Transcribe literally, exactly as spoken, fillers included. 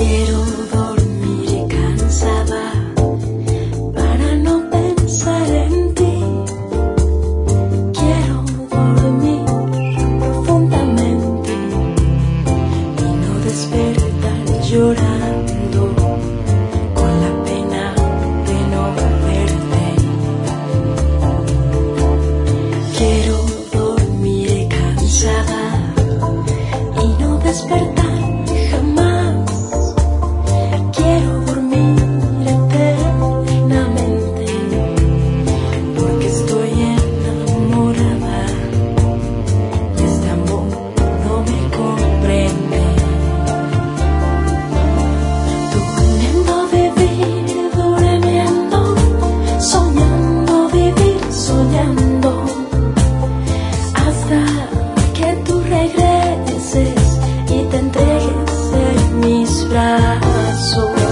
Quiero dormir cansada para no pensar en ti. Quiero dormir profundamente y no despertar llorando con la pena de no verte. Quiero dormir cansada y no despertar jamás. Quiero dormir eternamente porque estoy enamorada y este amor no me comprende. Durmiendo vivir, durmiendo, soñando vivir, soñando, hasta que tú regreses y te entregues en mis brazos.